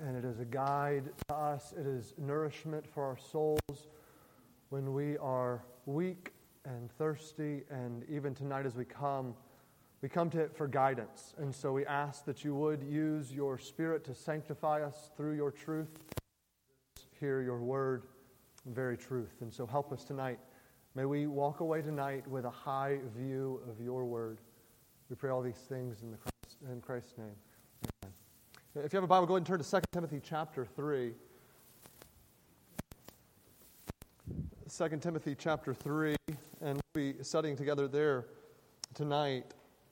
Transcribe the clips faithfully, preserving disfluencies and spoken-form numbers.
and it is a guide to us. It is nourishment for our souls when we are weak and thirsty, and even tonight as we come, we come to it for guidance. And so we ask that you would use your Spirit to sanctify us through your truth, hear your word, very truth. And so help us tonight. May we walk away tonight with a high view of your word. We pray all these things in, the Christ, in Christ's name. Amen. If you have a Bible, go ahead and turn to Second Timothy chapter three. Second Timothy chapter three, and we'll be studying together there tonight.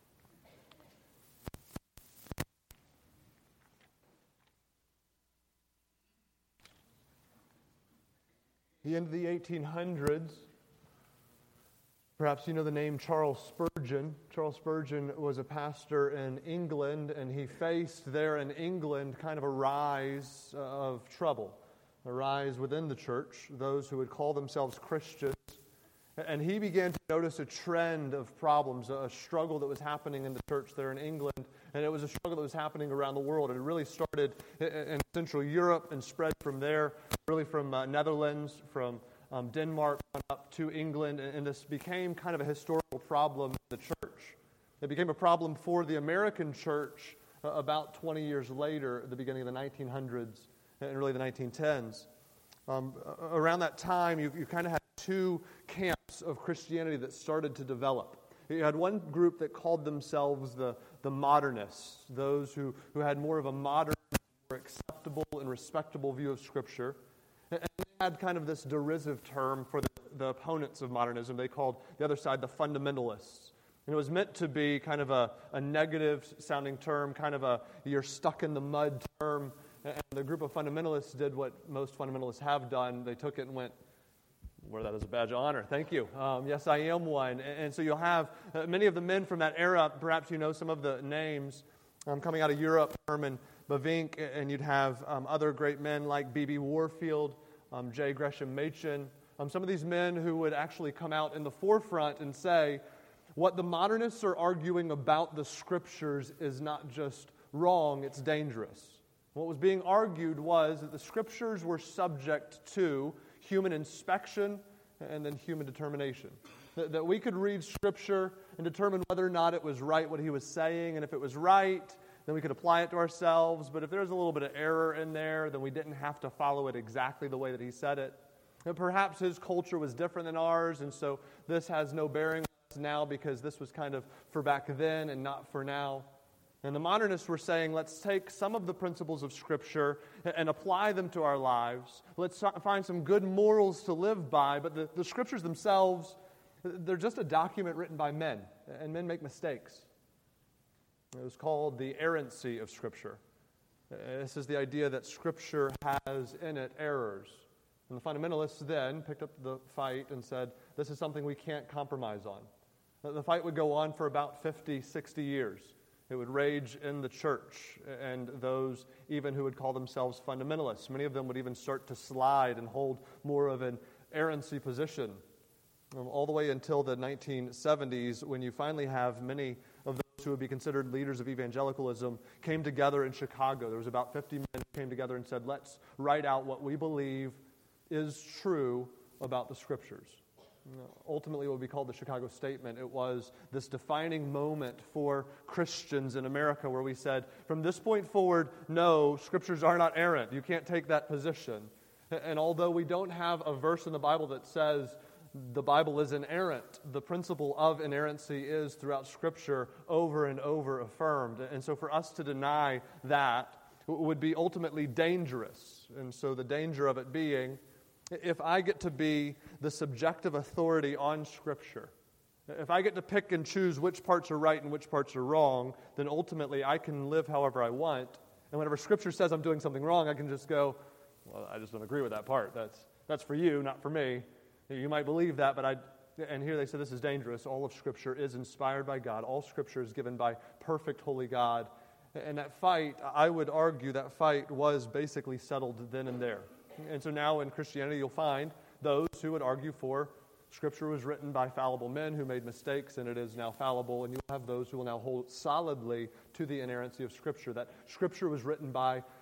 The end of the eighteen hundreds, perhaps you know the name Charles Spurgeon. Charles Spurgeon was a pastor in England, and he faced there in England kind of a rise of trouble, a rise within the church, those who would call themselves Christians. And he began to notice a trend of problems, a struggle that was happening in the church there in England, and it was a struggle that was happening around the world. It really started in Central Europe and spread from there, really from uh, Netherlands, from um, Denmark on up to England, and, and this became kind of a historical problem in the church. It became a problem for the American church uh, about twenty years later, at the beginning of the nineteen hundreds and really the nineteen tens. Um, around that time, you, you kind of had two camps of Christianity that started to develop. You had one group that called themselves the, the modernists, those who, who had more of a modern, more acceptable and respectable view of Scripture. And they had kind of this derisive term for the, the opponents of modernism. They called the other side the fundamentalists. And it was meant to be kind of a, a negative-sounding term, kind of a you're stuck in the mud term. And the group of fundamentalists did what most fundamentalists have done. They took it and went, wear that as a badge of honor. Thank you. Um, yes, I am one. And, and so you'll have uh, many of the men from that era, perhaps you know some of the names um, coming out of Europe, Herman Bavinck, and you'd have um, other great men like B B Warfield, um, J. Gresham Machen, um, some of these men who would actually come out in the forefront and say, what the modernists are arguing about the Scriptures is not just wrong, it's dangerous. What was being argued was that the Scriptures were subject to human inspection and then human determination. That, that we could read Scripture and determine whether or not it was right what he was saying, and if it was right, then we could apply it to ourselves. But if there's a little bit of error in there, then we didn't have to follow it exactly the way that he said it. And perhaps his culture was different than ours, and so this has no bearing on us now because this was kind of for back then and not for now. And the modernists were saying, let's take some of the principles of Scripture and apply them to our lives. Let's find some good morals to live by, but the, the Scriptures themselves, they're just a document written by men, and men make mistakes. It was called the errancy of Scripture. This is the idea that Scripture has in it errors. And the fundamentalists then picked up the fight and said, this is something we can't compromise on. The fight would go on for about fifty, sixty years. It would rage in the church, and those even who would call themselves fundamentalists. Many of them would even start to slide and hold more of an errancy position, um, all the way until the nineteen seventies, when you finally have many of those who would be considered leaders of evangelicalism came together in Chicago. There was about fifty men who came together and said, let's write out what we believe is true about the Scriptures. Ultimately, what would be called the Chicago Statement. It was this defining moment for Christians in America where we said, from this point forward, no, Scriptures are not errant. You can't take that position. And although we don't have a verse in the Bible that says the Bible is inerrant, the principle of inerrancy is throughout Scripture over and over affirmed. And so for us to deny that would be ultimately dangerous. And so the danger of it being, if I get to be the subjective authority on Scripture, if I get to pick and choose which parts are right and which parts are wrong, then ultimately I can live however I want. And whenever Scripture says I'm doing something wrong, I can just go, well, I just don't agree with that part. That's that's for you, not for me. You might believe that, but I... And here they say this is dangerous. All of Scripture is inspired by God. All Scripture is given by perfect, holy God. And that fight, I would argue that fight was basically settled then and there. And so now in Christianity, you'll find those who would argue for Scripture was written by fallible men who made mistakes, and it is now fallible. And you'll have those who will now hold solidly to the inerrancy of Scripture, that Scripture was written by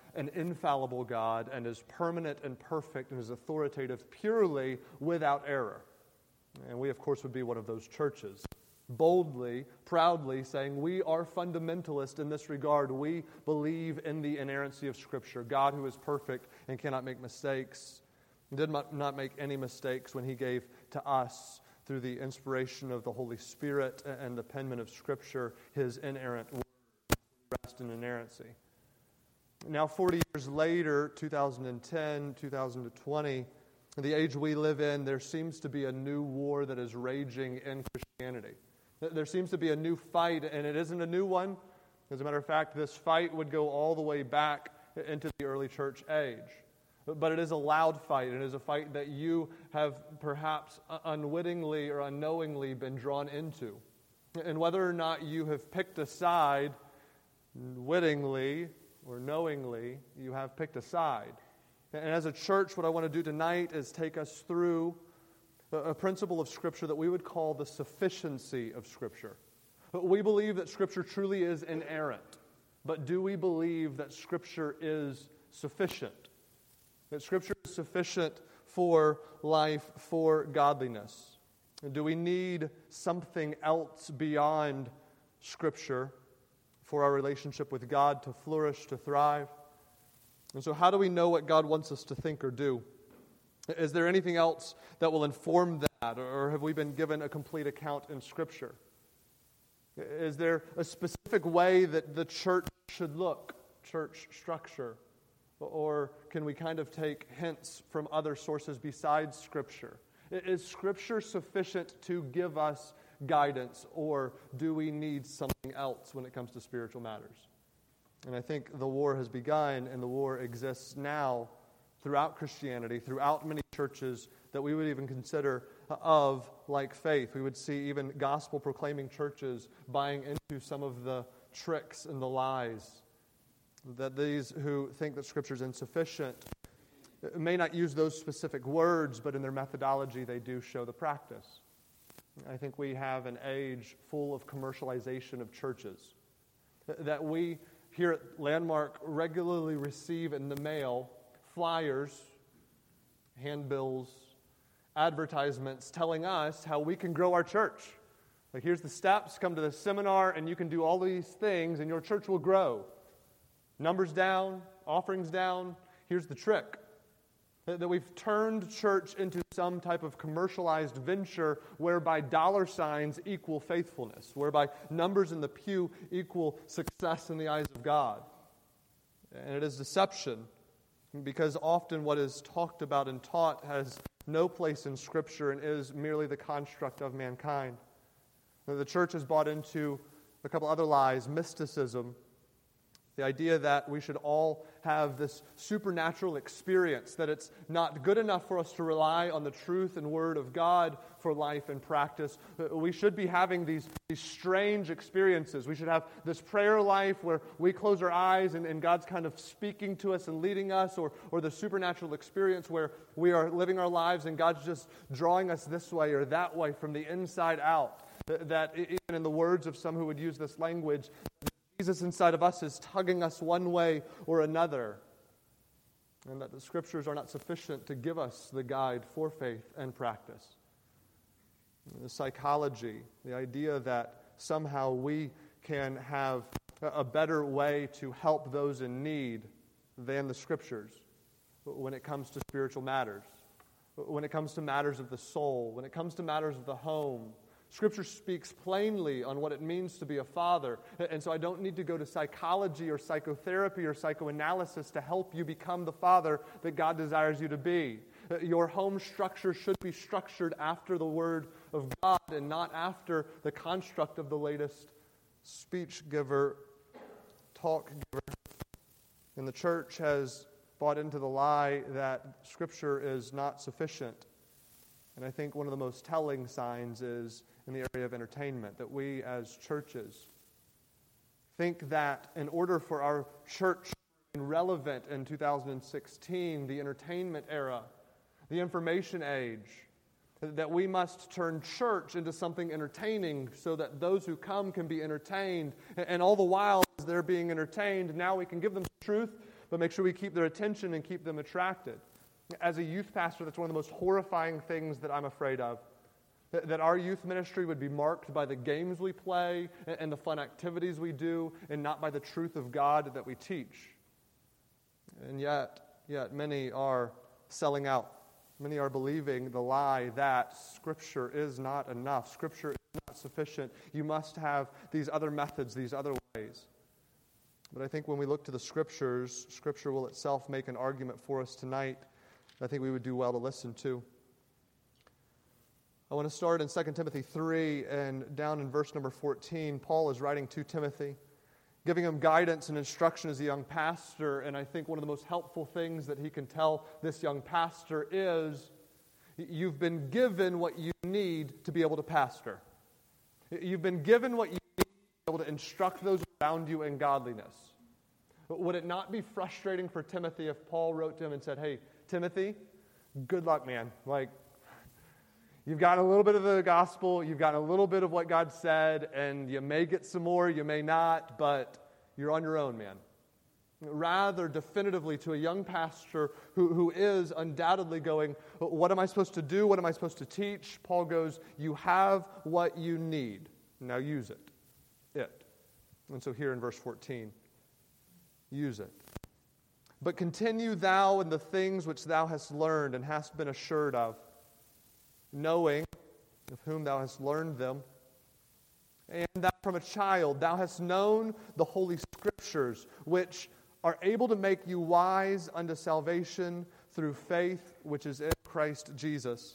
an infallible God and is permanent and perfect and is authoritative purely without error. And we, of course, would be one of those churches, boldly, proudly saying we are fundamentalist in this regard. We believe in the inerrancy of Scripture. God, who is perfect and cannot make mistakes, did not make any mistakes when He gave to us, through the inspiration of the Holy Spirit and the penment of Scripture, His inerrant word, rest in inerrancy. Now, forty years later, two thousand ten, two thousand twenty, in the age we live in, there seems to be a new war that is raging in Christianity. There seems to be a new fight, and it isn't a new one. As a matter of fact, this fight would go all the way back into the early church age. But it is a loud fight. It is a fight that you have perhaps unwittingly or unknowingly been drawn into. And whether or not you have picked a side, wittingly or knowingly, you have picked a side. And as a church, what I want to do tonight is take us through a principle of Scripture that we would call the sufficiency of Scripture. We believe that Scripture truly is inerrant, but do we believe that Scripture is sufficient? That Scripture is sufficient for life, for godliness? Do we need something else beyond Scripture for our relationship with God to flourish, to thrive? And so how do we know what God wants us to think or do? Is there anything else that will inform that, or have we been given a complete account in Scripture? Is there a specific way that the church should look, church structure? Or can we kind of take hints from other sources besides Scripture? Is Scripture sufficient to give us guidance, or do we need something else when it comes to spiritual matters? And I think the war has begun, and the war exists now throughout Christianity, throughout many churches that we would even consider of like faith. We would see even gospel-proclaiming churches buying into some of the tricks and the lies that these who think that Scripture is insufficient may not use those specific words, but in their methodology they do show the practice. I think we have an age full of commercialization of churches that we here at Landmark regularly receive in the mail flyers, handbills, advertisements telling us how we can grow our church. Like, here's the steps, come to the seminar, and you can do all these things, and your church will grow. Numbers down, offerings down, here's the trick. That we've turned church into some type of commercialized venture whereby dollar signs equal faithfulness, whereby numbers in the pew equal success in the eyes of God. And it is deception, because often what is talked about and taught has no place in Scripture and is merely the construct of mankind. The church has bought into a couple other lies, mysticism, the idea that we should all have this supernatural experience, that it's not good enough for us to rely on the truth and Word of God for life and practice. We should be having these, these strange experiences. We should have this prayer life where we close our eyes and, and God's kind of speaking to us and leading us, or, or the supernatural experience where we are living our lives and God's just drawing us this way or that way from the inside out. That even in the words of some who would use this language, Jesus inside of us is tugging us one way or another, and that the Scriptures are not sufficient to give us the guide for faith and practice. The psychology, the idea that somehow we can have a better way to help those in need than the Scriptures when it comes to spiritual matters, when it comes to matters of the soul, when it comes to matters of the home. Scripture speaks plainly on what it means to be a father, and so I don't need to go to psychology or psychotherapy or psychoanalysis to help you become the father that God desires you to be. Your home structure should be structured after the Word of God and not after the construct of the latest speech giver, talk giver. And the church has bought into the lie that Scripture is not sufficient. And I think one of the most telling signs is in the area of entertainment, that we as churches think that in order for our church to be relevant in two thousand sixteen, the entertainment era, the information age, that we must turn church into something entertaining so that those who come can be entertained. And all the while, as they're being entertained, now we can give them truth, but make sure we keep their attention and keep them attracted. As a youth pastor, that's one of the most horrifying things that I'm afraid of. That our youth ministry would be marked by the games we play and the fun activities we do, and not by the truth of God that we teach. And yet, yet many are selling out. Many are believing the lie that Scripture is not enough. Scripture is not sufficient. You must have these other methods, these other ways. But I think when we look to the Scriptures, Scripture will itself make an argument for us tonight that I think we would do well to listen to. I want to start in Second Timothy three, and down in verse number fourteen, Paul is writing to Timothy, giving him guidance and instruction as a young pastor. And I think one of the most helpful things that he can tell this young pastor is, you've been given what you need to be able to pastor. You've been given what you need to be able to instruct those around you in godliness. But would it not be frustrating for Timothy if Paul wrote to him and said, hey, Timothy, good luck, man. Like, you've got a little bit of the gospel, you've got a little bit of what God said, and you may get some more, you may not, but you're on your own, man. Rather, definitively to a young pastor who, who is undoubtedly going, what am I supposed to do? What am I supposed to teach? Paul goes, you have what you need. Now use it. It. And so here in verse fourteen, use it. But continue thou in the things which thou hast learned and hast been assured of, knowing of whom thou hast learned them, and that from a child thou hast known the Holy Scriptures, which are able to make you wise unto salvation through faith which is in Christ Jesus.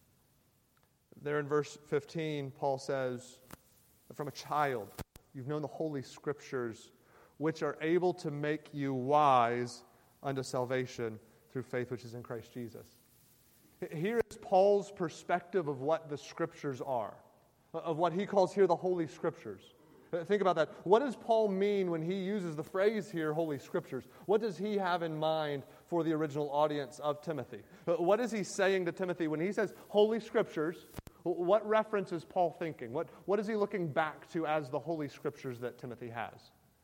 There in verse fifteen, Paul says that from a child you've known the Holy Scriptures, which are able to make you wise unto salvation through faith which is in Christ Jesus. Here is Paul's perspective of what the Scriptures are, of what he calls here the Holy Scriptures. Think about that. What does Paul mean when he uses the phrase here, Holy Scriptures? What does he have in mind for the original audience of Timothy? What is he saying to Timothy when he says Holy Scriptures? What reference is Paul thinking? What, what is he looking back to as the Holy Scriptures that Timothy has?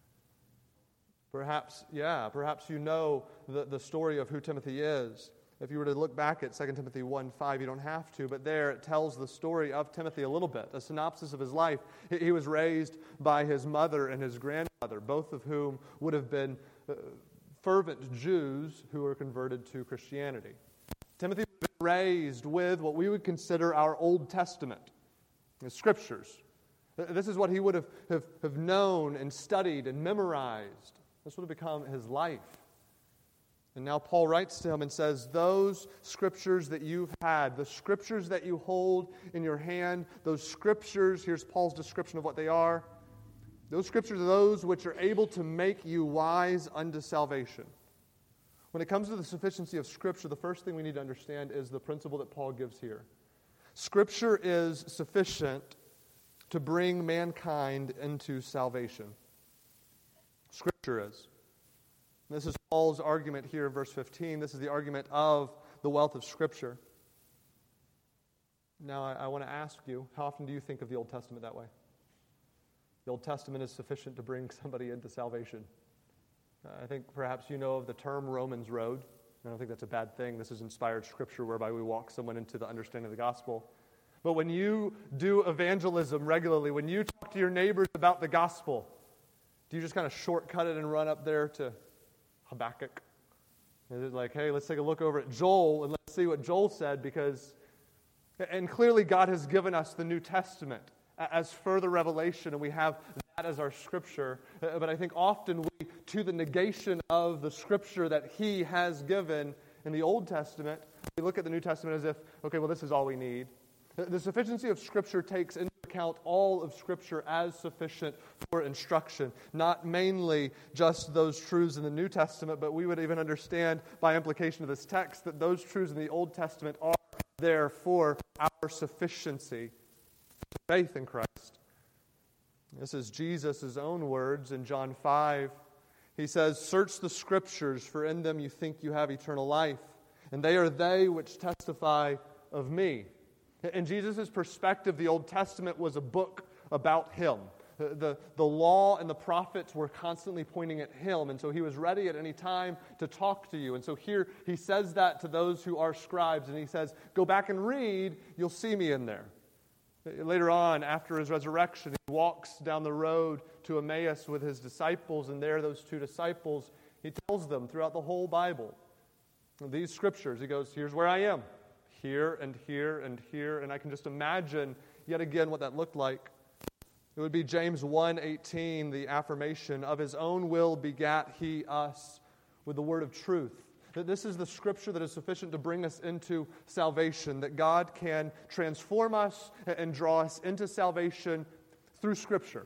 Perhaps, yeah, perhaps you know the, the story of who Timothy is. If you were to look back at Second Timothy one five, you don't have to, but there it tells the story of Timothy a little bit, a synopsis of his life. He was raised by his mother and his grandmother, both of whom would have been uh, fervent Jews who were converted to Christianity. Timothy was raised with what we would consider our Old Testament, the Scriptures. This is what he would have, have, have known and studied and memorized. This would have become his life. And now Paul writes to him and says, those Scriptures that you've had, the Scriptures that you hold in your hand, those Scriptures, here's Paul's description of what they are. Those Scriptures are those which are able to make you wise unto salvation. When it comes to the sufficiency of Scripture, the first thing we need to understand is the principle that Paul gives here. Scripture is sufficient to bring mankind into salvation. Scripture is. This is Paul's argument here in verse fifteen. This is the argument of the wealth of Scripture. Now, I, I want to ask you, how often do you think of the Old Testament that way? The Old Testament is sufficient to bring somebody into salvation. Uh, I think perhaps you know of the term Romans Road. I don't think that's a bad thing. This is inspired Scripture whereby we walk someone into the understanding of the gospel. But when you do evangelism regularly, when you talk to your neighbors about the gospel, do you just kind of shortcut it and run up there to Habakkuk? Is it like, hey, let's take a look over at Joel and let's see what Joel said, because, and clearly God has given us the New Testament as further revelation, and we have that as our Scripture. But I think often we, to the negation of the Scripture that He has given in the Old Testament, we look at the New Testament as if, okay, well, this is all we need. The sufficiency of Scripture takes into account all of Scripture as sufficient for instruction, not mainly just those truths in the New Testament, but we would even understand by implication of this text that those truths in the Old Testament are there for our sufficiency, faith in Christ. This is Jesus' own words in John five. He says, search the Scriptures, for in them you think you have eternal life, and they are they which testify of me. In Jesus' perspective, the Old Testament was a book about Him. The, the, the law and the prophets were constantly pointing at him, and so he was ready at any time to talk to you. And so here he says that to those who are scribes, and he says, go back and read, you'll see me in there. Later on, after his resurrection, he walks down the road to Emmaus with his disciples, and there those two disciples, he tells them throughout the whole Bible, these scriptures, he goes, here's where I am, here and here and here, and I can just imagine yet again what that looked like. It would be James one eighteen, the affirmation, of his own will begat he us with the word of truth. That this is the scripture that is sufficient to bring us into salvation, that God can transform us and draw us into salvation through scripture.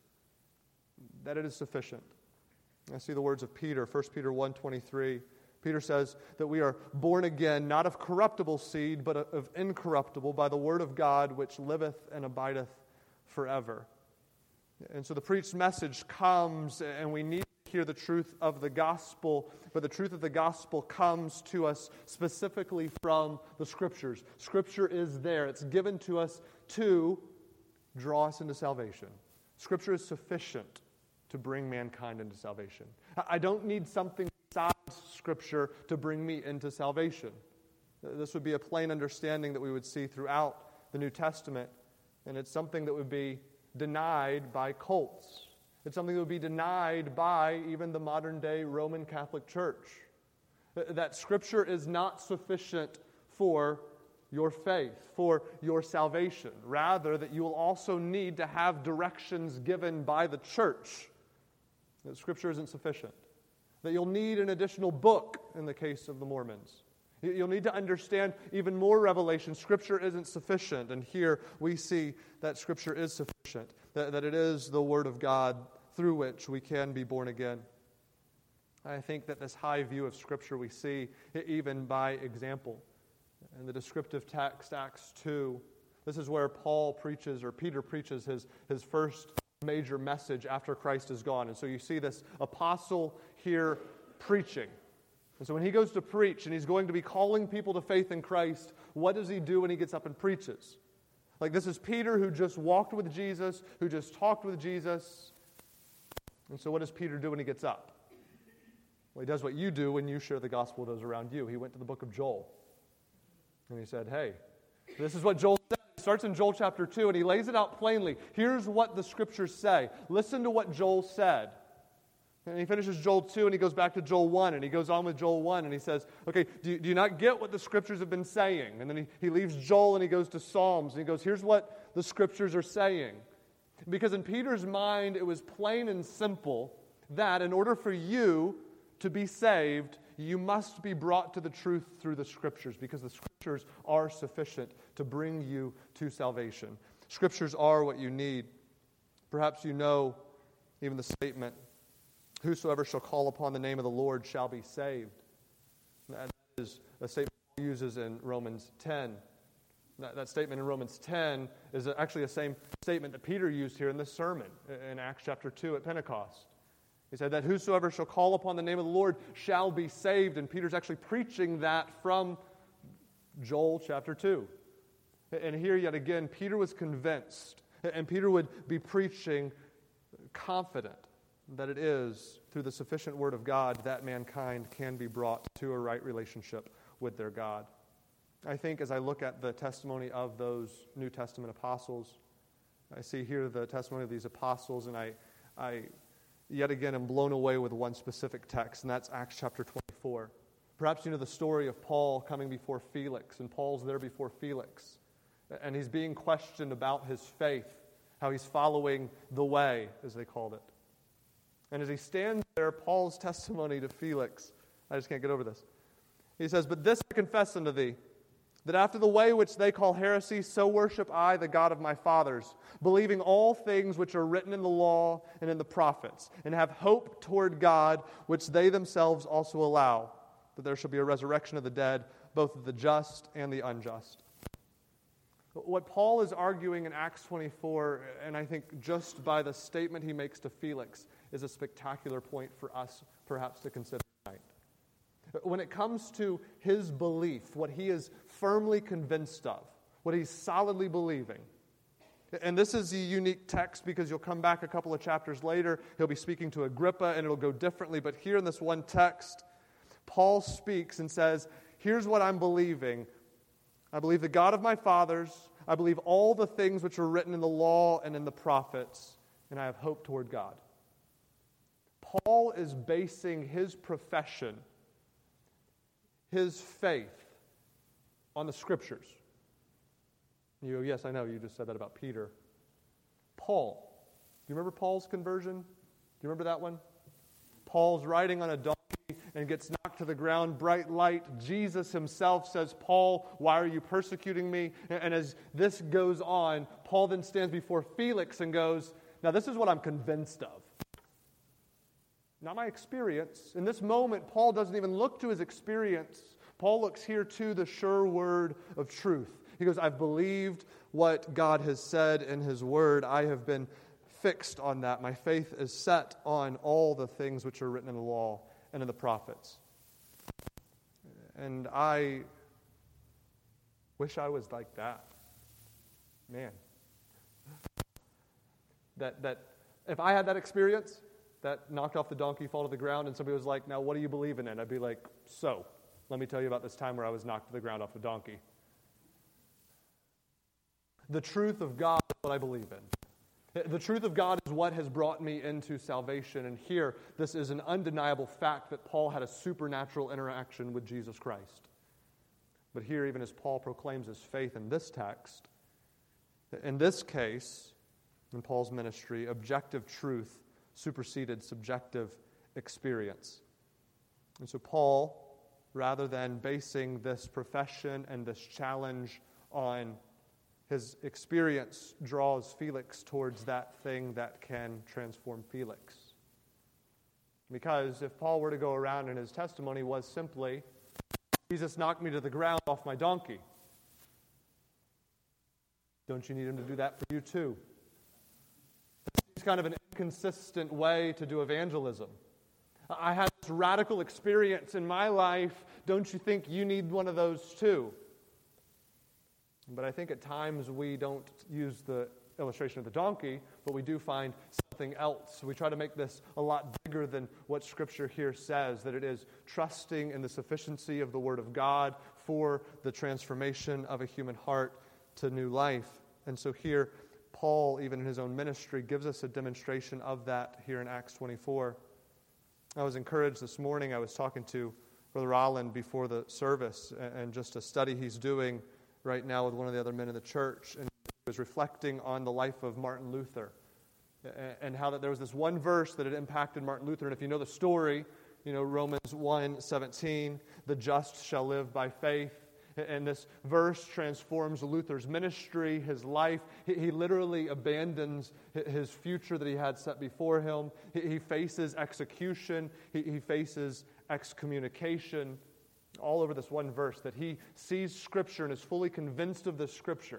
That it is sufficient. I see the words of Peter, First Peter one twenty-three. Peter says that we are born again, not of corruptible seed, but of incorruptible, by the word of God, which liveth and abideth forever. And so the preached message comes, and we need to hear the truth of the gospel, but the truth of the gospel comes to us specifically from the Scriptures. Scripture is there. It's given to us to draw us into salvation. Scripture is sufficient to bring mankind into salvation. I don't need something besides Scripture to bring me into salvation. This would be a plain understanding that we would see throughout the New Testament, and it's something that would be denied by cults. It's something that would be denied by even the modern-day Roman Catholic Church. That Scripture is not sufficient for your faith, for your salvation. Rather, that you will also need to have directions given by the church. That Scripture isn't sufficient. That you'll need an additional book in the case of the Mormons. You'll need to understand even more revelation. Scripture isn't sufficient. And here we see that Scripture is sufficient. That, that it is the Word of God through which we can be born again. I think that this high view of Scripture we see even by example. In the descriptive text, Acts two, this is where Paul preaches, or Peter preaches his, his first major message after Christ is gone. And so you see this apostle here preaching. And so when he goes to preach and he's going to be calling people to faith in Christ, what does he do when he gets up and preaches? Like, this is Peter who just walked with Jesus, who just talked with Jesus. And so what does Peter do when he gets up? Well, he does what you do when you share the gospel with those around you. He went to the book of Joel. And he said, hey, this is what Joel said. He starts in Joel chapter two, and he lays it out plainly. Here's what the Scriptures say. Listen to what Joel said. And he finishes Joel two, and he goes back to Joel one, and he goes on with Joel one, and he says, okay, do you, do you not get what the Scriptures have been saying? And then he, he leaves Joel, and he goes to Psalms, and he goes, here's what the Scriptures are saying. Because in Peter's mind, it was plain and simple that in order for you to be saved, you must be brought to the truth through the Scriptures, because the Scriptures are sufficient to bring you to salvation. Scriptures are what you need. Perhaps you know even the statement, whosoever shall call upon the name of the Lord shall be saved. That is a statement he uses in Romans ten. That, that statement in Romans ten is actually the same statement that Peter used here in this sermon in Acts chapter two at Pentecost. He said that whosoever shall call upon the name of the Lord shall be saved. And Peter's actually preaching that from Joel chapter two. And here yet again, Peter was convinced, and Peter would be preaching confident that it is through the sufficient Word of God that mankind can be brought to a right relationship with their God. I think as I look at the testimony of those New Testament apostles, I see here the testimony of these apostles, and I, I yet again am blown away with one specific text, and that's Acts chapter twenty-four. Perhaps you know the story of Paul coming before Felix, and Paul's there before Felix, and he's being questioned about his faith, how he's following the way, as they called it. And as he stands there, Paul's testimony to Felix, I just can't get over this. He says, but this I confess unto thee, that after the way which they call heresy, so worship I the God of my fathers, believing all things which are written in the law and in the prophets, and have hope toward God, which they themselves also allow, that there shall be a resurrection of the dead, both of the just and the unjust. What Paul is arguing in Acts twenty-four, and I think just by the statement he makes to Felix, is a spectacular point for us perhaps to consider tonight. When it comes to his belief, what he is firmly convinced of, what he's solidly believing, And this is a unique text because you'll come back a couple of chapters later, he'll be speaking to Agrippa, and it'll go differently. But here in this one text, Paul speaks and says, here's what I'm believing. I believe the God of my fathers. I believe all the things which are written in the law and in the prophets, and I have hope toward God. Paul is basing his profession, his faith, on the Scriptures. You go, yes, I know, you just said that about Peter. Paul. Do you remember Paul's conversion? Do you remember that one? Paul's riding on a donkey and gets knocked to the ground, bright light. Jesus himself says, Paul, why are you persecuting me? And as this goes on, Paul then stands before Felix and goes, now this is what I'm convinced of. Not my experience. In this moment, Paul doesn't even look to his experience. Paul looks here to the sure word of truth. He goes, I've believed what God has said in his word. I have been fixed on that. My faith is set on all the things which are written in the law and in the prophets. And I wish I was like that. Man. That, that if I had that experience, that knocked off the donkey, fall to the ground, and somebody was like, now what do you believe in? I'd be like, so, let me tell you about this time where I was knocked to the ground off the donkey. The truth of God is what I believe in. The truth of God is what has brought me into salvation. And here, this is an undeniable fact that Paul had a supernatural interaction with Jesus Christ. But here, even as Paul proclaims his faith in this text, in this case, in Paul's ministry, objective truth superseded subjective experience. And so Paul, rather than basing this profession and this challenge on his experience, draws Felix towards that thing that can transform Felix. Because if Paul were to go around and his testimony was simply, Jesus knocked me to the ground off my donkey, don't you need him to do that for you too? It's kind of an inconsistent way to do evangelism. I had this radical experience in my life. Don't you think you need one of those too? But I think at times we don't use the illustration of the donkey, but we do find something else. We try to make this a lot bigger than what Scripture here says, that it is trusting in the sufficiency of the Word of God for the transformation of a human heart to new life. And so here, Paul, even in his own ministry, gives us a demonstration of that here in Acts twenty-four. I was encouraged this morning. I was talking to Brother Rolland before the service, and just a study he's doing right now with one of the other men in the church, and he was reflecting on the life of Martin Luther, and how that there was this one verse that had impacted Martin Luther. And if you know the story, you know Romans one seventeen, the just shall live by faith. And this verse transforms Luther's ministry, his life. He, he literally abandons his future that he had set before him. He, he faces execution. He, he faces excommunication. All over this one verse, that he sees Scripture and is fully convinced of the Scripture.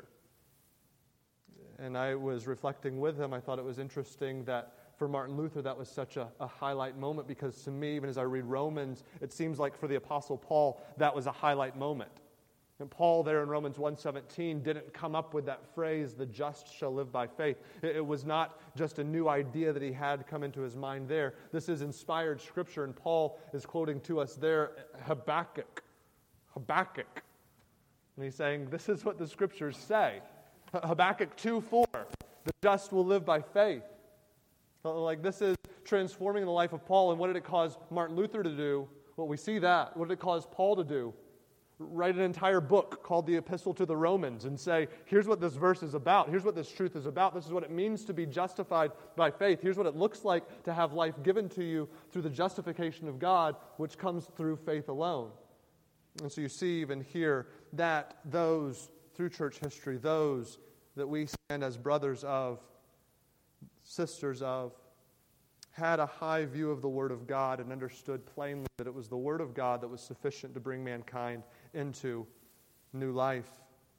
And I was reflecting with him. I thought it was interesting that for Martin Luther, that was such a, a highlight moment, because to me, even as I read Romans, it seems like for the Apostle Paul, that was a highlight moment. And Paul there in Romans one seventeen didn't come up with that phrase, the just shall live by faith. It, it was not just a new idea that he had come into his mind there. This is inspired Scripture, and Paul is quoting to us there Habakkuk. Habakkuk. And he's saying, this is what the Scriptures say. Habakkuk two four, the just will live by faith. Like, this is transforming the life of Paul. And what did it cause Martin Luther to do? Well, we see that. What did it cause Paul to do? Write an entire book called the Epistle to the Romans and say, here's what this verse is about. Here's what this truth is about. This is what it means to be justified by faith. Here's what it looks like to have life given to you through the justification of God, which comes through faith alone. And so you see even here that those, through church history, those that we stand as brothers of, sisters of, had a high view of the Word of God and understood plainly that it was the Word of God that was sufficient to bring mankind into new life.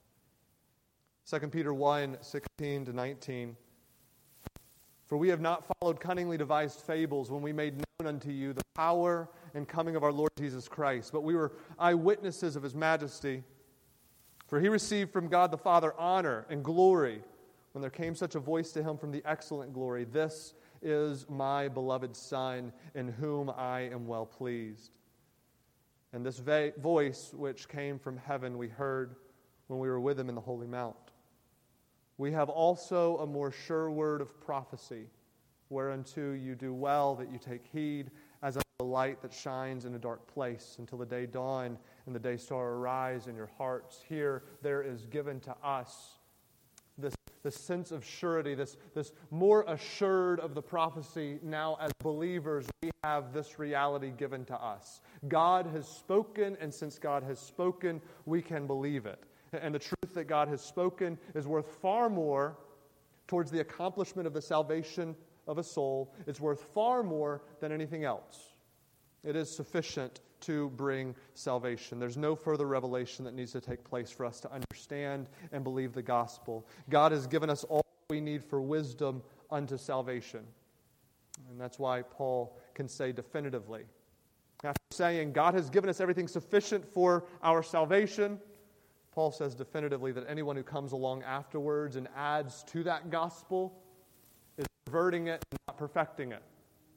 Second Peter one, sixteen to nineteen. For we have not followed cunningly devised fables when we made known unto you the power and coming of our Lord Jesus Christ, but we were eyewitnesses of His majesty. For He received from God the Father honor and glory And there came such a voice to him from the excellent glory, "This is my beloved Son, in whom I am well pleased." And this va- voice which came from heaven we heard when we were with him in the holy mount. We have also a more sure word of prophecy, whereunto you do well that you take heed, as unto the light that shines in a dark place, until the day dawn and the day star arise in your hearts. Here there is given to us this, this sense of surety, this, this more assured of the prophecy. Now as believers, we have this reality given to us. God has spoken, and since God has spoken, we can believe it. And the truth that God has spoken is worth far more towards the accomplishment of the salvation of a soul. It's worth far more than anything else. It is sufficient to bring salvation. There's no further revelation that needs to take place for us to understand and believe the gospel. God has given us all we need for wisdom unto salvation. And that's why Paul can say definitively, after saying God has given us everything sufficient for our salvation, Paul says definitively that anyone who comes along afterwards and adds to that gospel is perverting it and not perfecting it.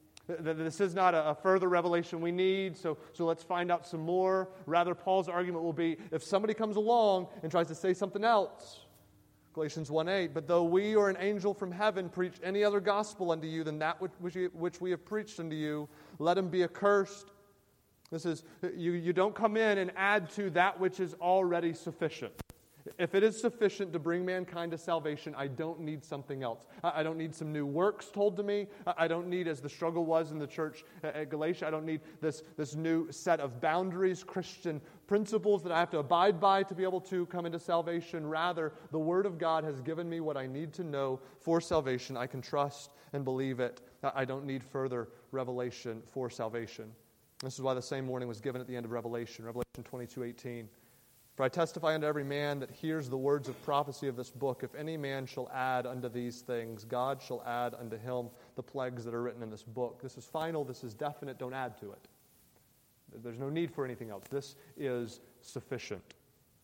This is not a further revelation we need, so, so let's find out some more. Rather, Paul's argument will be, if somebody comes along and tries to say something else, Galatians one eight, "But though we or an angel from heaven preach any other gospel unto you than that which, which, which we have preached unto you, let him be accursed." This is, you, you don't come in and add to that which is already sufficient. If it is sufficient to bring mankind to salvation, I don't need something else. I don't need some new works told to me. I don't need, as the struggle was in the church at Galatia, I don't need this, this new set of boundaries, Christian principles that I have to abide by to be able to come into salvation. Rather, the Word of God has given me what I need to know for salvation. I can trust and believe it. I don't need further revelation for salvation. This is why the same warning was given at the end of Revelation, Revelation twenty-two eighteen. "For I testify unto every man that hears the words of prophecy of this book, if any man shall add unto these things, God shall add unto him the plagues that are written in this book." This is final, this is definite, don't add to it. There's no need for anything else. This is sufficient.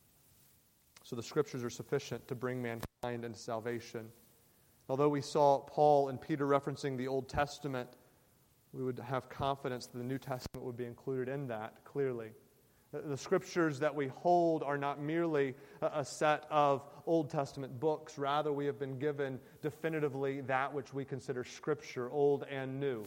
So the Scriptures are sufficient to bring mankind into salvation. Although we saw Paul and Peter referencing the Old Testament, we would have confidence that the New Testament would be included in that, clearly. The Scriptures that we hold are not merely a set of Old Testament books. Rather, we have been given definitively that which we consider Scripture, Old and New.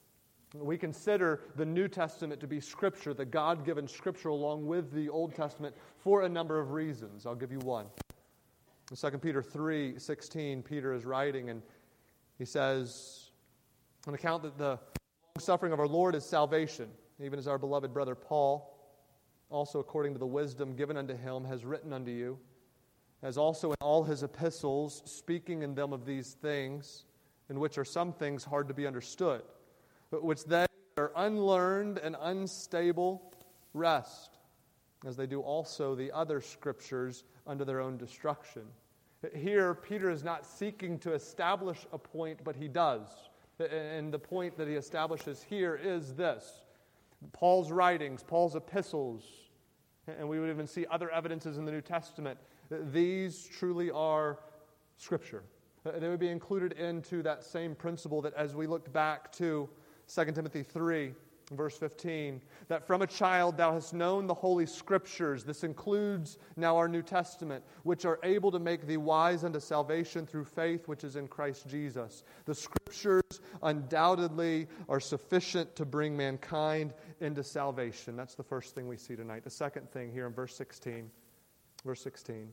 We consider the New Testament to be Scripture, the God-given Scripture, along with the Old Testament, for a number of reasons. I'll give you one. In Second Peter three sixteen, Peter is writing, and he says, "On account that the suffering of our Lord is salvation, even as our beloved brother Paul, also according to the wisdom given unto him, has written unto you, as also in all his epistles, speaking in them of these things, in which are some things hard to be understood, but which they that are unlearned and unstable wrest, as they do also the other Scriptures unto their own destruction." Here, Peter is not seeking to establish a point, but he does. And the point that he establishes here is this. Paul's writings, Paul's epistles, and we would even see other evidences in the New Testament, these truly are Scripture. They would be included into that same principle that as we looked back to Second Timothy three, verse fifteen, that from a child thou hast known the Holy Scriptures. This includes now our New Testament, which are able to make thee wise unto salvation through faith which is in Christ Jesus. The Scriptures undoubtedly are sufficient to bring mankind into salvation. That's the first thing we see tonight. The second thing here in verse sixteen, verse sixteen,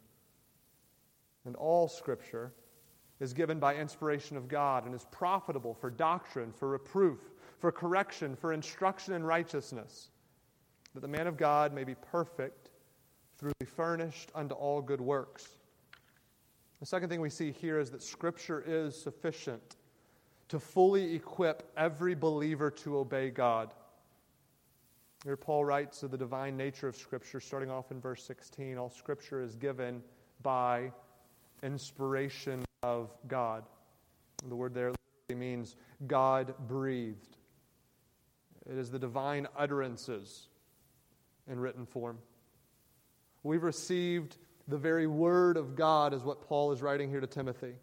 "And all Scripture is given by inspiration of God and is profitable for doctrine, for reproof, for correction, for instruction in righteousness, that the man of God may be perfect, thoroughly furnished unto all good works." The second thing we see here is that Scripture is sufficient to fully equip every believer to obey God. Here Paul writes of the divine nature of Scripture, starting off in verse sixteen, all Scripture is given by inspiration of God. The word there literally means God-breathed. It is the divine utterances in written form. We've received the very Word of God, is what Paul is writing here to Timothy.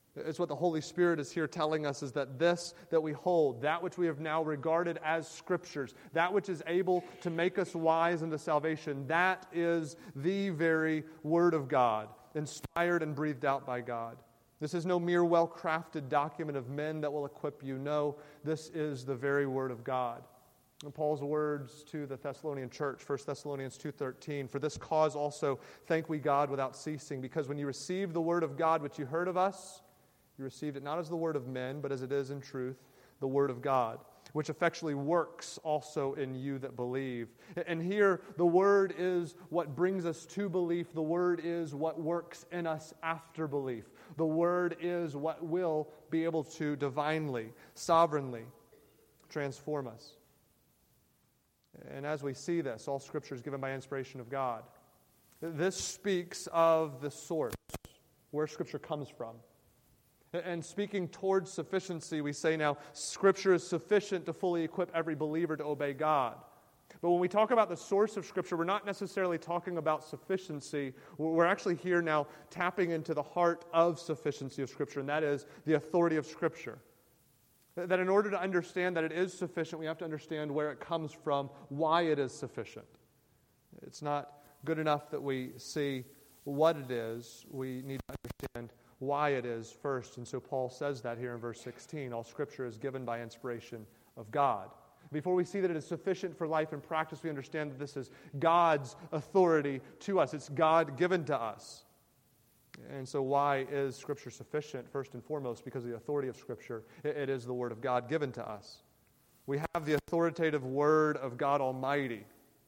It's what the Holy Spirit is here telling us, is that this that we hold, that which we have now regarded as Scriptures, that which is able to make us wise unto salvation, that is the very Word of God, inspired and breathed out by God. This is no mere well-crafted document of men that will equip you. No, this is the very Word of God. And Paul's words to the Thessalonian church, First Thessalonians two thirteen, "For this cause also thank we God without ceasing, because when you received the Word of God which you heard of us, you received it not as the word of men, but as it is in truth, the Word of God, which effectually works also in you that believe." And here, the Word is what brings us to belief. The Word is what works in us after belief. The Word is what will be able to divinely, sovereignly transform us. And as we see this, all Scripture is given by inspiration of God. This speaks of the source, where Scripture comes from. And speaking towards sufficiency, we say now, Scripture is sufficient to fully equip every believer to obey God. But when we talk about the source of Scripture, we're not necessarily talking about sufficiency. We're actually here now tapping into the heart of sufficiency of Scripture, and that is the authority of Scripture. That in order to understand that it is sufficient, we have to understand where it comes from, why it is sufficient. It's not good enough that we see what it is. We need to understand why it is first. And so Paul says that here in verse sixteen. All Scripture is given by inspiration of God. Before we see that it is sufficient for life and practice, we understand that this is God's authority to us. It's God given to us. And so why is Scripture sufficient? First and foremost, because of the authority of Scripture. It is the Word of God given to us. We have the authoritative Word of God Almighty.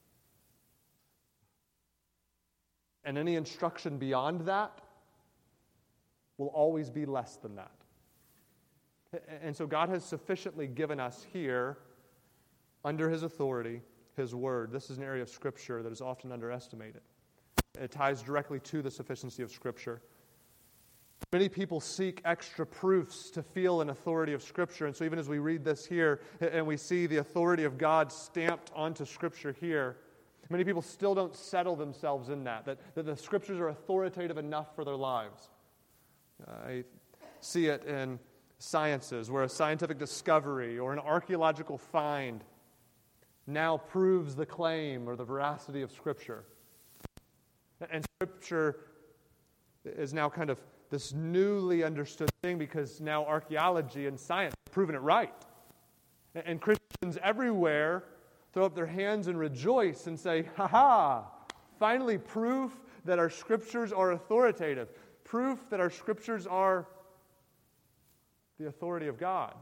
And any instruction beyond that will always be less than that. And so God has sufficiently given us here, under His authority, His Word. This is an area of Scripture that is often underestimated. It ties directly to the sufficiency of Scripture. Many people seek extra proofs to feel an authority of Scripture. And so even as we read this here, and we see the authority of God stamped onto Scripture here, many people still don't settle themselves in that, that, that the Scriptures are authoritative enough for their lives. I see it in sciences where a scientific discovery or an archaeological find now proves the claim or the veracity of Scripture. And Scripture is now kind of this newly understood thing because now archaeology and science have proven it right. And Christians everywhere throw up their hands and rejoice and say, "Ha-ha! Finally proof that our Scriptures are authoritative. Proof that our Scriptures are the authority of God."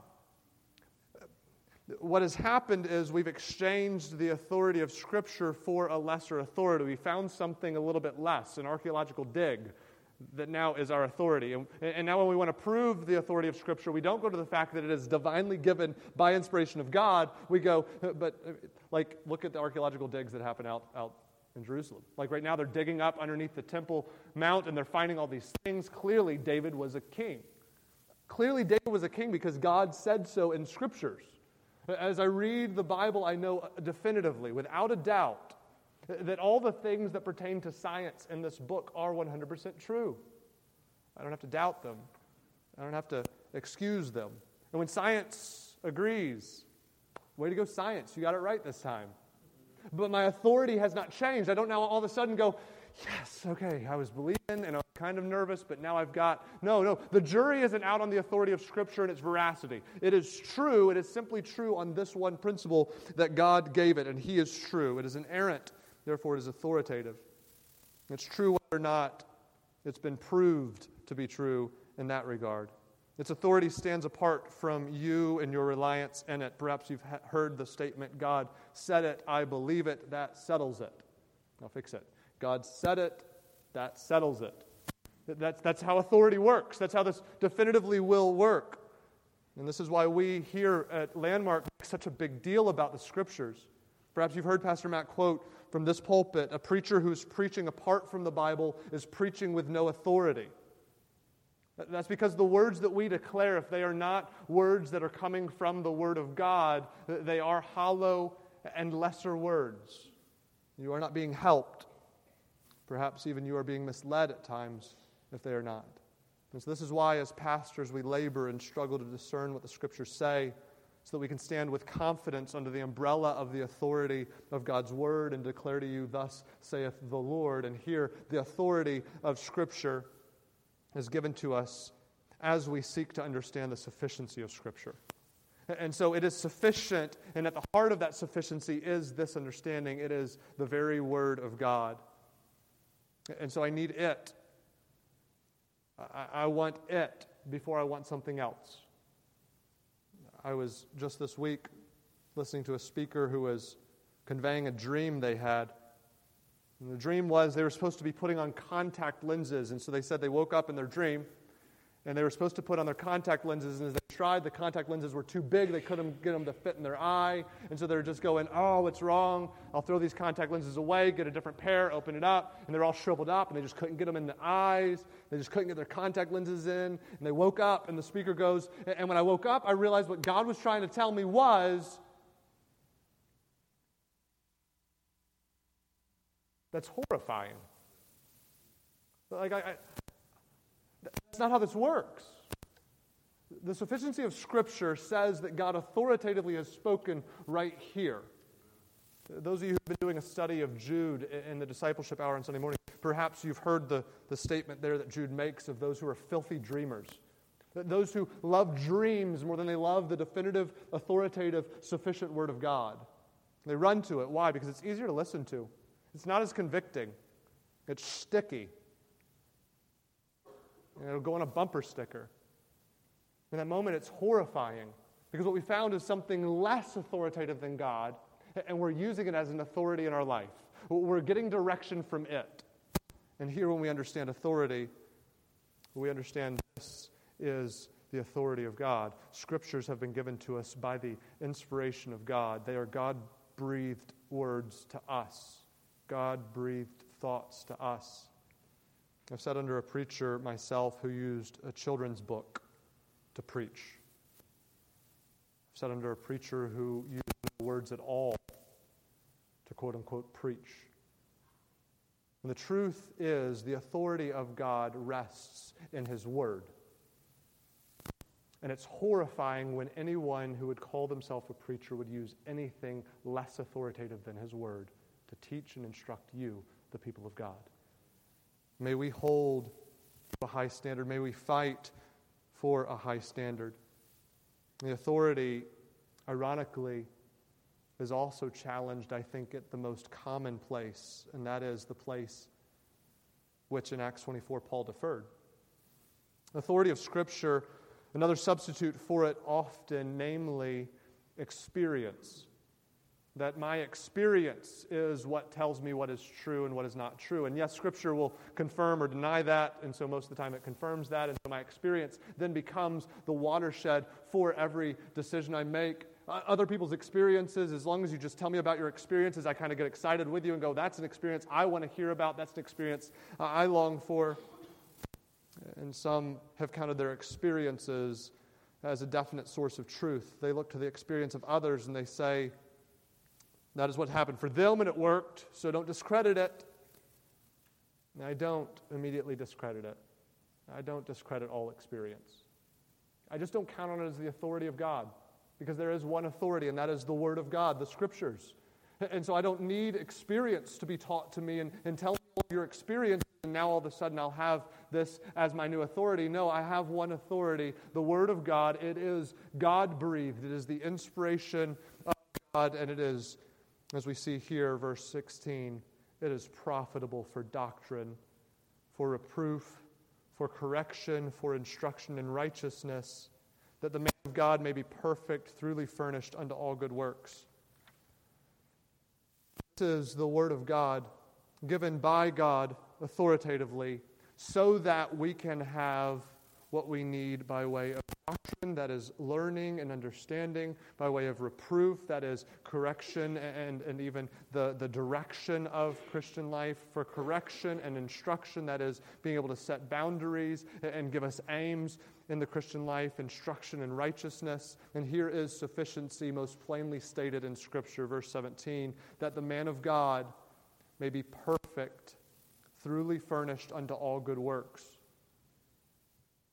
What has happened is we've exchanged the authority of Scripture for a lesser authority. We found something a little bit less, an archaeological dig, that now is our authority. And, and now when we want to prove the authority of Scripture, we don't go to the fact that it is divinely given by inspiration of God. We go, but like, look at the archaeological digs that happen out, out in Jerusalem. Like right now they're digging up underneath the Temple Mount and they're finding all these things. Clearly David was a king. Clearly David was a king because God said so in Scriptures. As I read the Bible, I know definitively, without a doubt, that all the things that pertain to science in this book are one hundred percent true. I don't have to doubt them. I don't have to excuse them. And when science agrees, way to go science, you got it right this time. But my authority has not changed. I don't now all of a sudden go, yes, okay, I was believing and I'm kind of nervous, but now I've got... No, no, the jury isn't out on the authority of Scripture and its veracity. It is true, it is simply true on this one principle that God gave it, and He is true. It is inerrant, therefore it is authoritative. It's true whether or not it's been proved to be true in that regard. Its authority stands apart from you and your reliance in it. Perhaps you've heard the statement, God said it, I believe it, that settles it. I'll fix it. God said it, that settles it. That's, that's how authority works. That's how this definitively will work. And this is why we here at Landmark make such a big deal about the Scriptures. Perhaps you've heard Pastor Matt quote from this pulpit, a preacher who's preaching apart from the Bible is preaching with no authority. That's because the words that we declare, if they are not words that are coming from the Word of God, they are hollow and lesser words. You are not being helped. Perhaps even you are being misled at times if they are not. And so this is why, as pastors, we labor and struggle to discern what the Scriptures say, so that we can stand with confidence under the umbrella of the authority of God's Word and declare to you, thus saith the Lord. And here, the authority of Scripture is given to us as we seek to understand the sufficiency of Scripture. And so it is sufficient, and at the heart of that sufficiency is this understanding. It is the very Word of God. And so I need it. I, I want it before I want something else. I was just this week listening to a speaker who was conveying a dream they had. And the dream was they were supposed to be putting on contact lenses. And so they said they woke up in their dream and they were supposed to put on their contact lenses. And as they tried, the contact lenses were too big. They couldn't get them to fit in their eye. And so they're just going, oh, what's wrong? I'll throw these contact lenses away, get a different pair, open it up. And they're all shriveled up and they just couldn't get them in the eyes. They just couldn't get their contact lenses in. And they woke up and the speaker goes, and when I woke up, I realized what God was trying to tell me was, that's horrifying. Like I, I, that's not how this works. The sufficiency of Scripture says that God authoritatively has spoken right here. Those of you who've been doing a study of Jude in the discipleship hour on Sunday morning, perhaps you've heard the, the statement there that Jude makes of those who are filthy dreamers. Those who love dreams more than they love the definitive, authoritative, sufficient Word of God. They run to it. Why? Because it's easier to listen to. It's not as convicting. It's sticky. And it'll go on a bumper sticker. In that moment, it's horrifying because what we found is something less authoritative than God, and we're using it as an authority in our life. We're getting direction from it. And here, when we understand authority, we understand this is the authority of God. Scriptures have been given to us by the inspiration of God. They are God-breathed words to us. God-breathed thoughts to us. I've sat under a preacher myself who used a children's book to preach. I've sat under a preacher who used no words at all to quote-unquote preach. And the truth is, the authority of God rests in His Word. And it's horrifying when anyone who would call themselves a preacher would use anything less authoritative than His Word to teach and instruct you, the people of God. May we hold to a high standard. May we fight for a high standard. The authority, ironically, is also challenged, I think, at the most common place, and that is the place which in Acts twenty-four Paul deferred. Authority of Scripture, another substitute for it often, namely experience. That my experience is what tells me what is true and what is not true. And yes, Scripture will confirm or deny that, and so most of the time it confirms that. And so my experience then becomes the watershed for every decision I make. Other people's experiences, as long as you just tell me about your experiences, I kind of get excited with you and go, that's an experience I want to hear about. That's an experience I long for. And some have counted their experiences as a definite source of truth. They look to the experience of others and they say, that is what happened for them and it worked, so don't discredit it. And I don't immediately discredit it. I don't discredit all experience. I just don't count on it as the authority of God, because there is one authority, and that is the Word of God, the Scriptures. And so I don't need experience to be taught to me and, and tell me all of your experience, and now all of a sudden I'll have this as my new authority. No, I have one authority, the Word of God. It is God-breathed. It is the inspiration of God, and it is, as we see here, verse sixteen, it is profitable for doctrine, for reproof, for correction, for instruction in righteousness, that the man of God may be perfect, truly furnished unto all good works. This is the Word of God, given by God authoritatively, so that we can have what we need by way of doctrine, that is learning and understanding, by way of reproof, that is correction and, and even the, the direction of Christian life, for correction and instruction, that is being able to set boundaries and give us aims in the Christian life, instruction in righteousness. And here is sufficiency most plainly stated in Scripture, verse seventeen, that the man of God may be perfect, truly furnished unto all good works.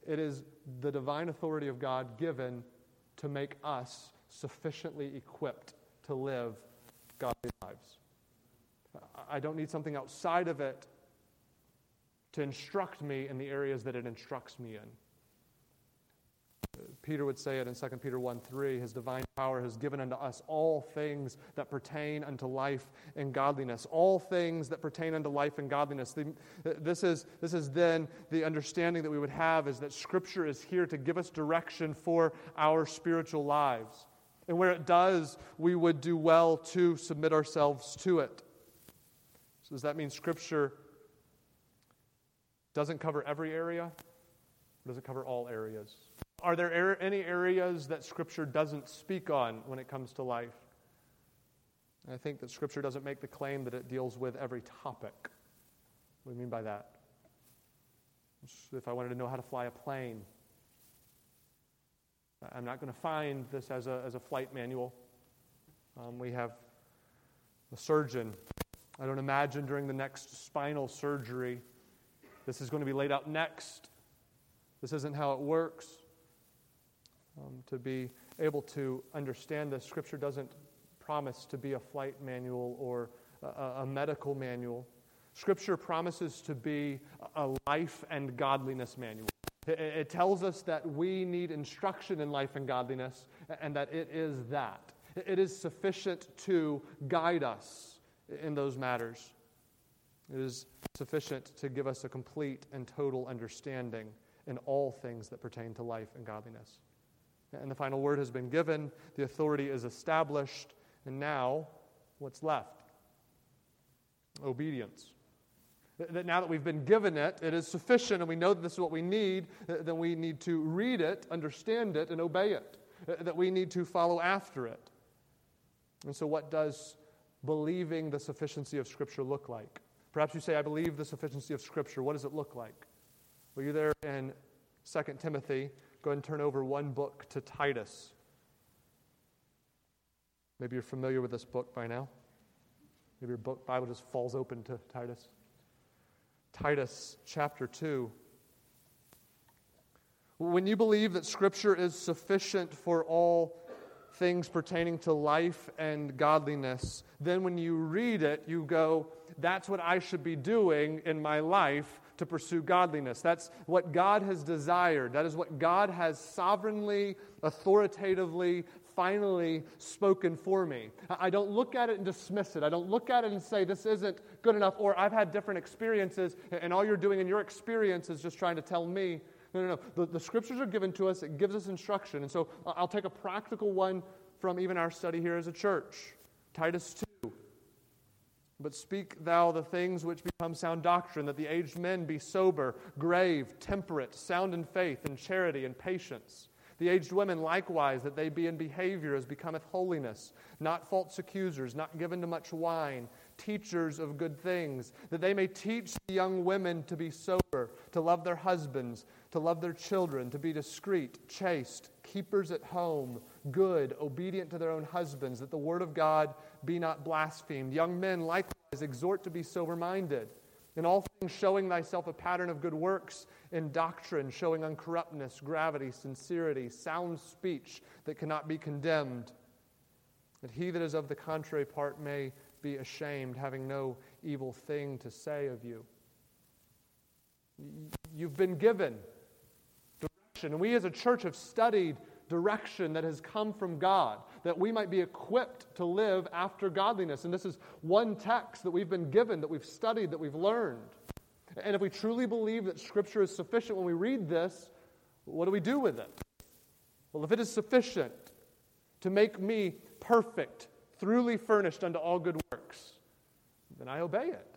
It is the divine authority of God given to make us sufficiently equipped to live godly lives. I don't need something outside of it to instruct me in the areas that it instructs me in. Peter would say it in Second Peter one three, His divine power has given unto us all things that pertain unto life and godliness. All things that pertain unto life and godliness. The, this is, this is then the understanding that we would have, is that Scripture is here to give us direction for our spiritual lives. And where it does, we would do well to submit ourselves to it. So does that mean Scripture doesn't cover every area? Or does it cover all areas? Are there any areas that Scripture doesn't speak on when it comes to life? I think that Scripture doesn't make the claim that it deals with every topic. What do you mean by that? If I wanted to know how to fly a plane, I'm not going to find this as a, as a flight manual. Um, we have a surgeon. I don't imagine during the next spinal surgery this is going to be laid out next. This isn't how it works. Um, to be able to understand this, Scripture doesn't promise to be a flight manual or a, a medical manual. Scripture promises to be a life and godliness manual. It, it tells us that we need instruction in life and godliness, and that it is that. It is sufficient to guide us in those matters. It is sufficient to give us a complete and total understanding in all things that pertain to life and godliness. And the final word has been given, the authority is established, and now, what's left? Obedience. That now that we've been given it, it is sufficient, and we know that this is what we need, then we need to read it, understand it, and obey it. That we need to follow after it. And so what does believing the sufficiency of Scripture look like? Perhaps you say, I believe the sufficiency of Scripture. What does it look like? Well, you're there in Second Timothy. Go ahead and turn over one book to Titus. Maybe you're familiar with this book by now. Maybe your book Bible just falls open to Titus. Titus chapter two. When you believe that Scripture is sufficient for all things pertaining to life and godliness, then when you read it, you go, that's what I should be doing in my life to pursue godliness. That's what God has desired. That is what God has sovereignly, authoritatively, finally spoken for me. I don't look at it and dismiss it. I don't look at it and say, this isn't good enough, or I've had different experiences, and all you're doing in your experience is just trying to tell me. No, no, no. The, the Scriptures are given to us. It gives us instruction. And so I'll take a practical one from even our study here as a church. Titus two. But speak thou the things which become sound doctrine, that the aged men be sober, grave, temperate, sound in faith, and charity, and patience. The aged women likewise, that they be in behavior as becometh holiness, not false accusers, not given to much wine, teachers of good things, that they may teach the young women to be sober, to love their husbands, to love their children, to be discreet, chaste, keepers at home, good, obedient to their own husbands, that the word of God be not blasphemed. Young men likewise exhort to be sober-minded. In all things showing thyself a pattern of good works, in doctrine showing uncorruptness, gravity, sincerity, sound speech that cannot be condemned, that he that is of the contrary part may be ashamed, having no evil thing to say of you. You've been given direction, and we as a church have studied direction that has come from God, that we might be equipped to live after godliness. And this is one text that we've been given, that we've studied, that we've learned. And if we truly believe that Scripture is sufficient when we read this, what do we do with it? Well, if it is sufficient to make me perfect, throughly furnished unto all good works, then I obey it.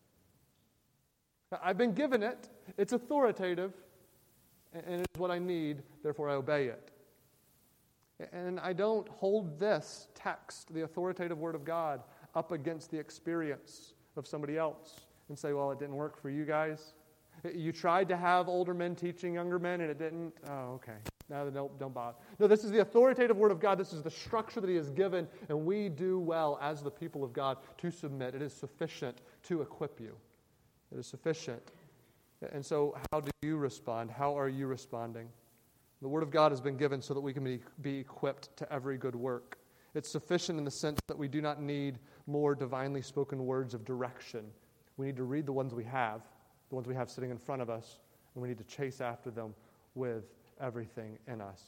I've been given it, it's authoritative, and it's what I need, therefore I obey it. And I don't hold this text, the authoritative Word of God, up against the experience of somebody else and say, well, it didn't work for you guys. You tried to have older men teaching younger men and it didn't. Oh, okay. No, don't, don't bother. No, this is the authoritative Word of God. This is the structure that He has given, and we do well as the people of God to submit. It is sufficient to equip you. It is sufficient. And so how do you respond? How are you responding? The Word of God has been given so that we can be, be equipped to every good work. It's sufficient in the sense that we do not need more divinely spoken words of direction. We need to read the ones we have, the ones we have sitting in front of us, and we need to chase after them with everything in us.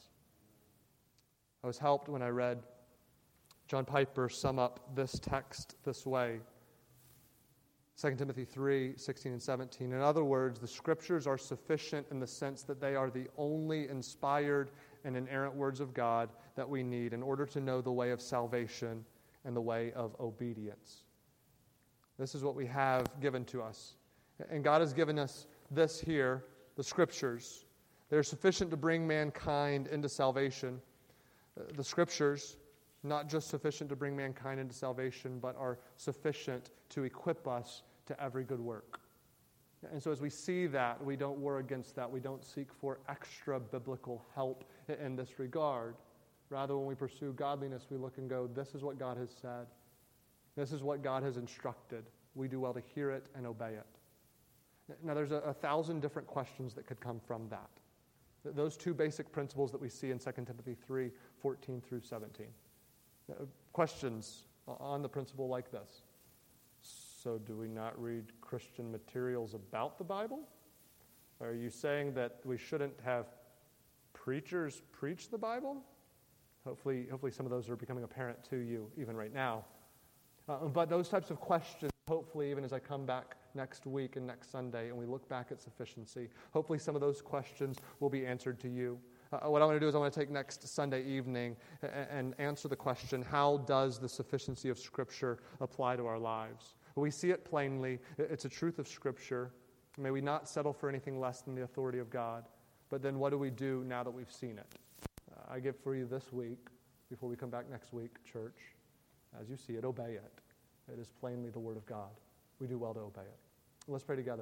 I was helped when I read John Piper sum up this text this way. Second Timothy three, sixteen and seventeen. In other words, the Scriptures are sufficient in the sense that they are the only inspired and inerrant words of God that we need in order to know the way of salvation and the way of obedience. This is what we have given to us. And God has given us this here, the Scriptures. They're sufficient to bring mankind into salvation. The Scriptures, not just sufficient to bring mankind into salvation, but are sufficient to equip us to every good work. And so as we see that, we don't war against that. We don't seek for extra biblical help in this regard. Rather, when we pursue godliness, we look and go, this is what God has said. This is what God has instructed. We do well to hear it and obey it. Now, there's a, a thousand different questions that could come from that. Those two basic principles that we see in Second Timothy three, fourteen through seventeen. Uh, questions on the principle like this. So do we not read Christian materials about the Bible? Are you saying that we shouldn't have preachers preach the Bible? Hopefully, hopefully some of those are becoming apparent to you even right now. Uh, but those types of questions, hopefully even as I come back next week and next Sunday and we look back at sufficiency, hopefully some of those questions will be answered to you. Uh, what I want to do is I want to take next Sunday evening and, and answer the question, how does the sufficiency of Scripture apply to our lives? We see it plainly. It's a truth of Scripture. May we not settle for anything less than the authority of God. But then what do we do now that we've seen it? Uh, I give for you this week, before we come back next week, church, as you see it, obey it. It is plainly the Word of God. We do well to obey it. Let's pray together.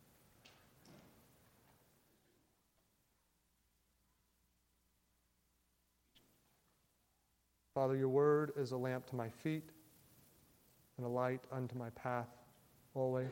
Father, your word is a lamp to my feet and a light unto my path always.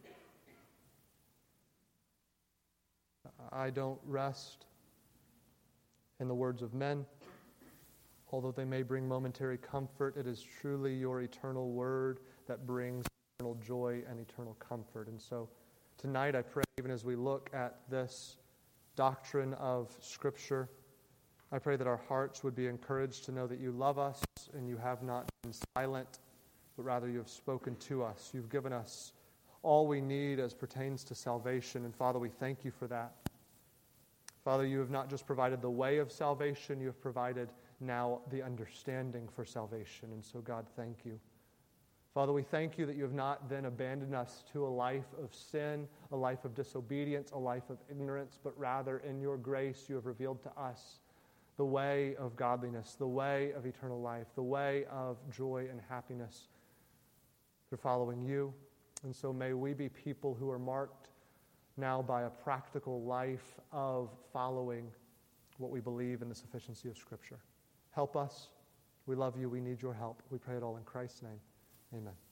I don't rest in the words of men, although they may bring momentary comfort. It is truly your eternal word that brings eternal joy and eternal comfort. And so tonight I pray, even as we look at this doctrine of Scripture, I pray that our hearts would be encouraged to know that you love us and you have not been silent, but rather you have spoken to us. You've given us all we need as pertains to salvation. And Father, we thank you for that. Father, you have not just provided the way of salvation, you have provided now the understanding for salvation. And so, God, thank you. Father, we thank you that you have not then abandoned us to a life of sin, a life of disobedience, a life of ignorance, but rather in your grace you have revealed to us the way of godliness, the way of eternal life, the way of joy and happiness through following you. And so may we be people who are marked now by a practical life of following what we believe in the sufficiency of Scripture. Help us. We love you. We need your help. We pray it all in Christ's name. Amen.